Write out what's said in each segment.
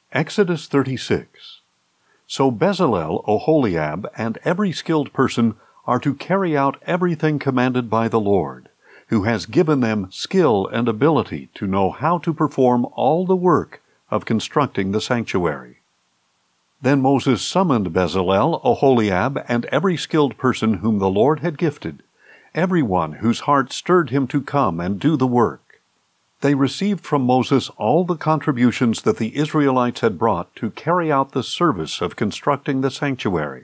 Exodus 36. So Bezalel, Oholiab, and every skilled person are to carry out everything commanded by the Lord, who has given them skill and ability to know how to perform all the work of constructing the sanctuary. Then Moses summoned Bezalel, Oholiab, and every skilled person whom the Lord had gifted, everyone whose heart stirred him to come and do the work. They received from Moses all the contributions that the Israelites had brought to carry out the service of constructing the sanctuary.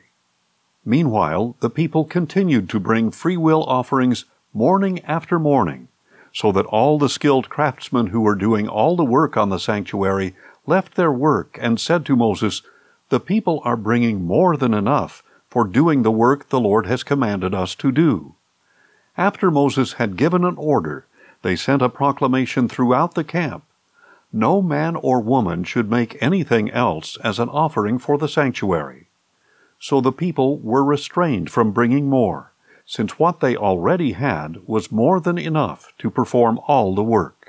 Meanwhile, the people continued to bring freewill offerings morning after morning, so that all the skilled craftsmen who were doing all the work on the sanctuary left their work and said to Moses, "The people are bringing more than enough for doing the work the Lord has commanded us to do." After Moses had given an order, they sent a proclamation throughout the camp. No man or woman should make anything else as an offering for the sanctuary. So the people were restrained from bringing more, since what they already had was more than enough to perform all the work.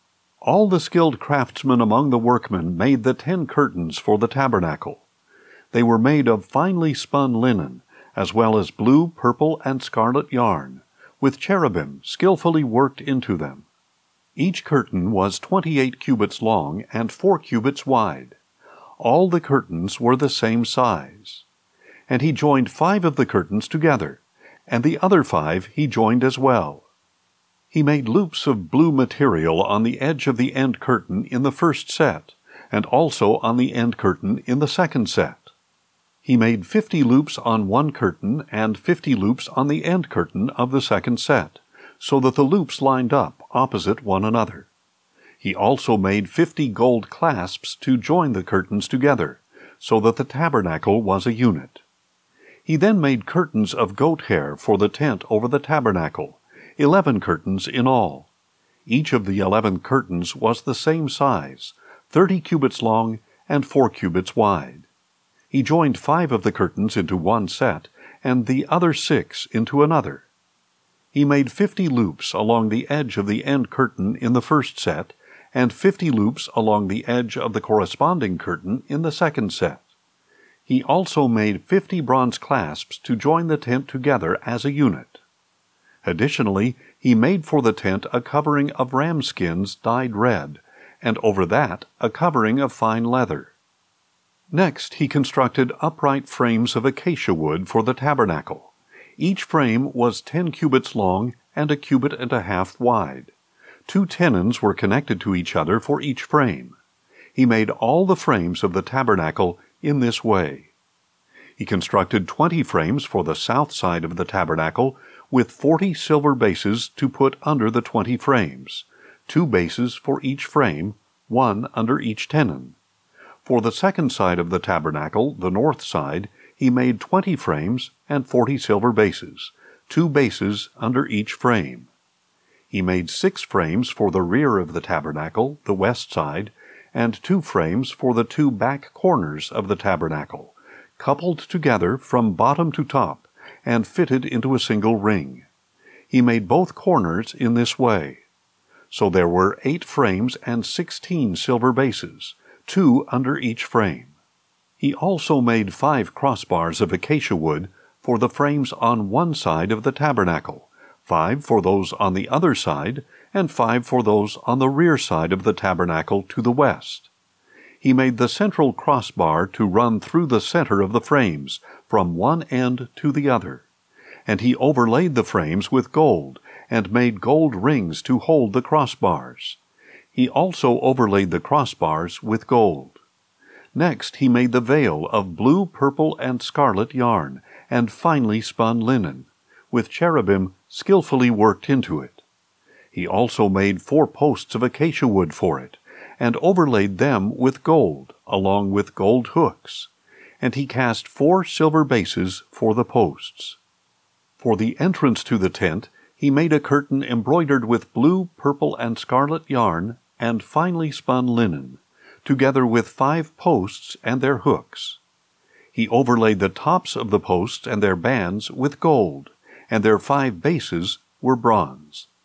All the skilled craftsmen among the workmen made the 10 curtains for the tabernacle. They were made of finely spun linen, as well as blue, purple, and scarlet yarn, with cherubim skillfully worked into them. Each curtain was 28 cubits long and 4 cubits wide. All the curtains were the same size. And he joined 5 of the curtains together, and the other 5 he joined as well. He made loops of blue material on the edge of the end curtain in the first set, and also on the end curtain in the second set. He made 50 loops on one curtain and 50 loops on the end curtain of the second set, so that the loops lined up opposite one another. He also made 50 gold clasps to join the curtains together, so that the tabernacle was a unit. He then made curtains of goat hair for the tent over the tabernacle, 11 curtains in all. Each of the 11 curtains was the same size, 30 cubits long and 4 cubits wide. He joined 5 of the curtains into one set, and the other 6 into another. He made 50 loops along the edge of the end curtain in the first set, and 50 loops along the edge of the corresponding curtain in the second set. He also made 50 bronze clasps to join the tent together as a unit. Additionally, he made for the tent a covering of ram skins dyed red, and over that a covering of fine leather. Next, he constructed upright frames of acacia wood for the tabernacle. Each frame was 10 cubits long and 1.5 cubits wide. 2 tenons were connected to each other for each frame. He made all the frames of the tabernacle in this way. He constructed 20 frames for the south side of the tabernacle, with 40 silver bases to put under the 20 frames, 2 bases for each frame, 1 under each tenon. For the second side of the tabernacle, the north side, he made 20 frames and 40 silver bases, 2 bases under each frame. He made 6 frames for the rear of the tabernacle, the west side, and 2 frames for the 2 back corners of the tabernacle, coupled together from bottom to top, and fitted into a single ring. He made both corners in this way. So there were 8 frames and 16 silver bases, 2 under each frame. He also made 5 crossbars of acacia wood for the frames on one side of the tabernacle, 5 for those on the other side, and 5 for those on the rear side of the tabernacle to the west. He made the central crossbar to run through the center of the frames, from one end to the other. And he overlaid the frames with gold, and made gold rings to hold the crossbars. He also overlaid the crossbars with gold. Next he made the veil of blue, purple, and scarlet yarn, and finely spun linen, with cherubim skillfully worked into it. He also made 4 posts of acacia wood for it, and overlaid them with gold, along with gold hooks. And he cast 4 silver bases for the posts. For the entrance to the tent, he made a curtain embroidered with blue, purple, and scarlet yarn, and finely spun linen, together with 5 posts and their hooks. He overlaid the tops of the posts and their bands with gold, and their 5 bases were bronze.